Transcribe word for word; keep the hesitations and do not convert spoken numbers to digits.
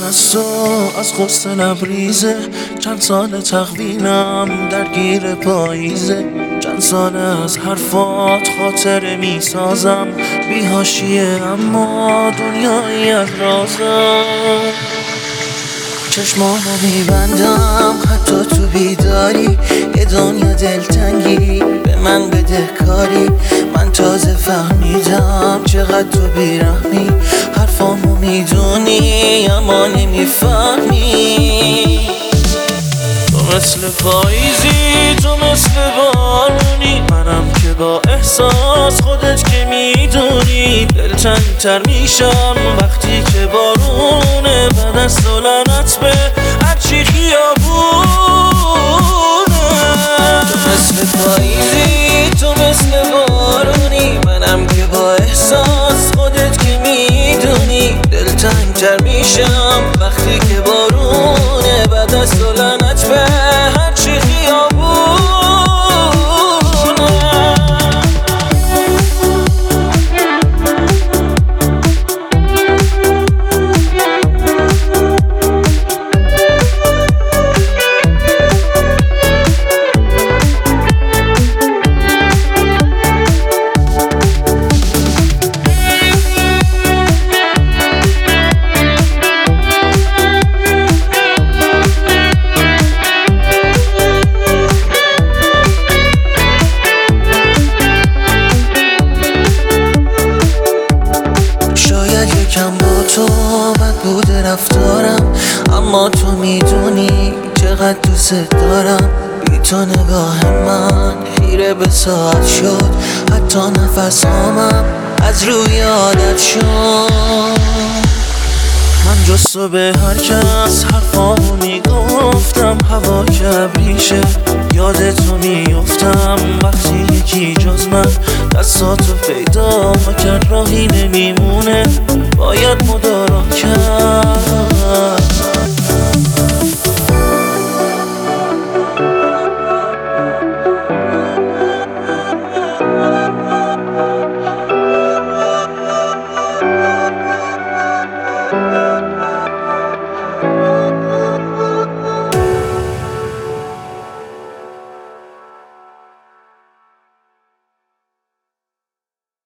از تو از غصه لبریزه، چند سال تقویمم درگیر پاییزه، چند سال از حرفات خاطره میسازم، بی حاشیه اما دنیایی از رازم. چشمامو میبندم حتی تو بیداری، یه دنیا دلتنگی به من بده کاری. من تازه فهمیدم چقدر تو بیرحمی، حرفامو میدونی اما نمیفهمی. تو مثل پاییزی، تو مثل بارونی، منم که با احساس خودت که میدونی. دلتنگ‌تر میشم وقتی که بارونه، بعد از سلامت به هرچی خیابونه. تو مثل پاییزی، تو مثل بارونی، منم که با احساس خودت که میدونی. دلتنگ‌تر میشم وقتی که بارونه، بعد از سلامت به هرچی خیابونه. یکم با تو بد بوده رفتارم، اما تو میدونی چقدر دوست دارم. بی تو نگاه من خیره به ساعت شد، حتی نفس هامم از روی عادت شد. من جز تو به هر کس حرفامو میگفتم، هوا که ابریشه یاد تو میافتم. وقتی یکی جز من دستاتو پیدا کرد، راهی نمیمونه باید مدارا کرد.